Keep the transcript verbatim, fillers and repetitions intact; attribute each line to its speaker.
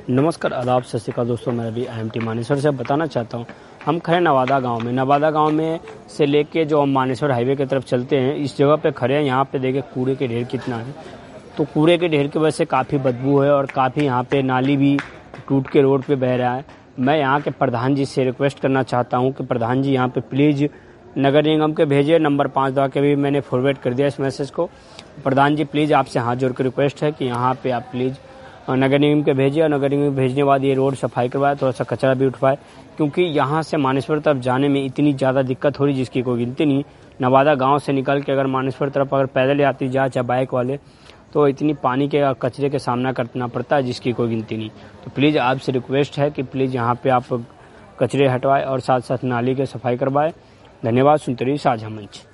Speaker 1: नमस्कार, आदाब, सत श्री अकाल दोस्तों। मैं अभी आई एम टी मानेसर से बताना चाहता हूँ। हम खड़े नवादा गांव में नवादा गांव में से लेके जो हम मानेसर हाईवे की तरफ चलते हैं, इस जगह पे खड़े हैं। यहाँ पे देखिए कूड़े के ढेर कितना है। तो कूड़े के ढेर की वजह से काफ़ी बदबू है और काफ़ी यहाँ पे नाली भी टूट के रोड पे बह रहा है। मैं यहाँ के प्रधान जी से रिक्वेस्ट करना चाहता हूँ कि प्रधान जी यहाँ पे प्लीज़ नगर निगम के भेजिए। नंबर पाँच दवा के भी मैंने फॉरवर्ड कर दिया इस मैसेज को। प्रधान जी प्लीज़ आपसे हाथ जोड़ के रिक्वेस्ट है कि यहाँ पे आप प्लीज़ नगर निगम के भेजिए और नगर निगम भेजने के बाद ये रोड सफाई करवाए, थोड़ा सा कचरा भी उठवाए, क्योंकि यहाँ से मानेसर तरफ जाने में इतनी ज़्यादा दिक्कत हो रही जिसकी कोई गिनती नहीं। नवादा गांव से निकल के अगर मानेसर तरफ अगर पैदल यात्री जाए चाहे बाइक वाले, तो इतनी पानी के कचरे के सामना करना पड़ता है जिसकी कोई गिनती नहीं। तो प्लीज़ आपसे रिक्वेस्ट है कि प्लीज़ यहाँ पे आप कचरे हटवाए और साथ साथ नाली के सफाई करवाए। धन्यवाद। सुनते रहिए साझा मंच।